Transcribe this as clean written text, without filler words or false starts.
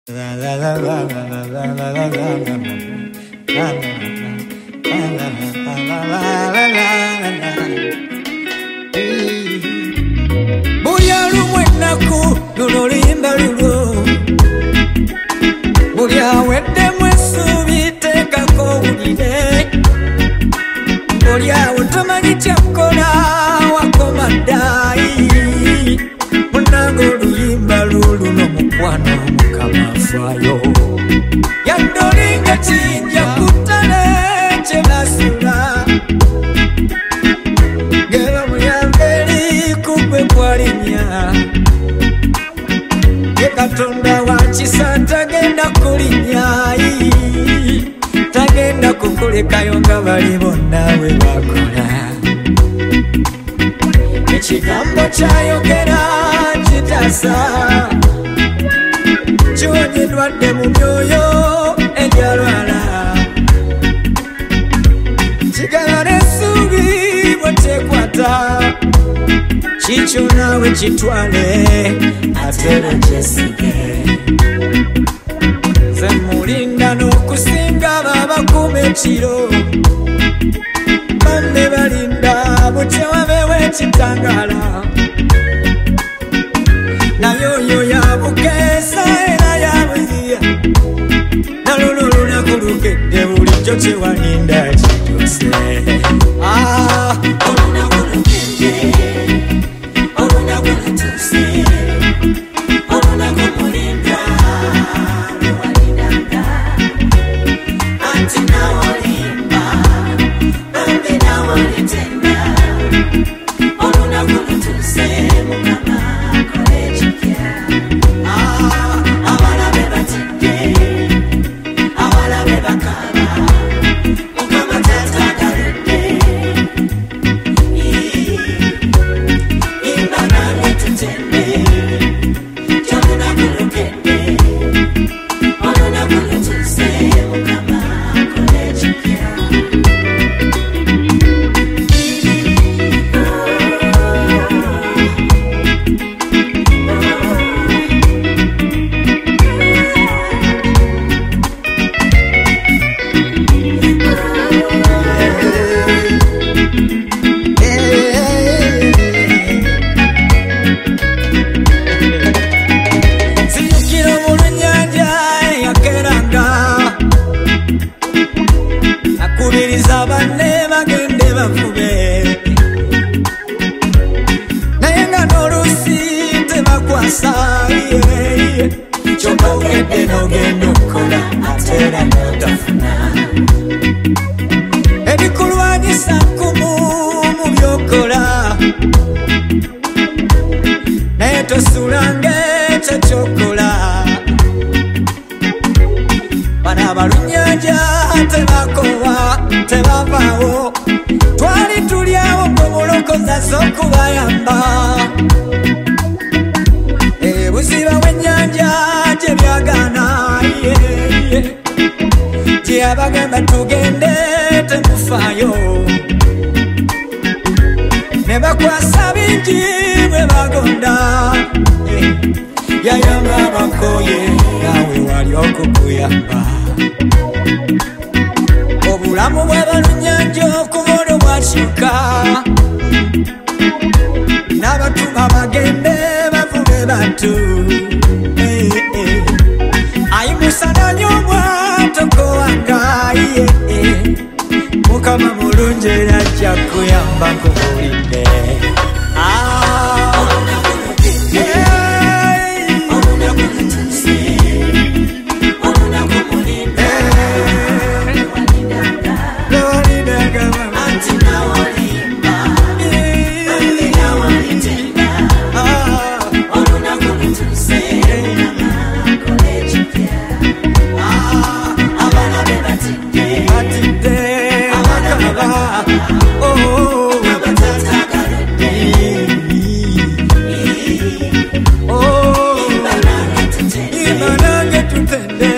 Buya lumwenaku lulimba lulo Buya wede mwesubi tekako ulire Buya utomanyi kyakola wakomadai Munango luyimba lulu nomukwano mukamafayo Yandolinga chinja kutale chemasula Gela muyambeli kukwe kwalinya Yekatonda wachisa tagenda kulinya Tagenda kukulekayo nga bali bonna we bakola Ekigambo kyayogera kitasa Kiwonyedwadde mu myoyo egyalwala Kigala n'essuubi bwetekwata Kikyo naawe kitwale ate era kyesige Nze mulinda n'okusinga babakuuma ekiro Banne balinda butya wabeewo ekitangala Naye oyo yabukeesa era yabuziya Naluno olunaku lukedde bulijjo kyewalinda kikyuse Olunaku lukedde Olunaku lutuuse Olunaku mulinda lwewalindanga Anti nawe olimba Bambi nawe olitenda Olunaku lutuuse Mukama Edikulwanyisa nkumu mu byokola naye tosulange ekyo kyokola Bano abalunnyanja tebakowa tebavaawo Twali tulyawo gwe mulokoza z'okubayamba Buziba w'ennyanja gye byagana Gye abagamba tugende temufaayo Ne bakwasa bingi bwe bagonda Yayamba abakoye nawe wali okukuyamba Obulamu bw'abalunnyanja okuva olwo bwakyuka N'abatuma bagende bavube bantu Ayimusa nanyomwa tokowanga Mukama mulungi era ajja kuyamba nkubulidde Olunaku lukedde Olunaku lutuuse Olunaku mulinda lwewalindanga Anti nawe olimba Bambi nawe olitenda Olunaku lutuuse Mukama kola ekipya Abalabe batidde Abalabe Imba nange tutende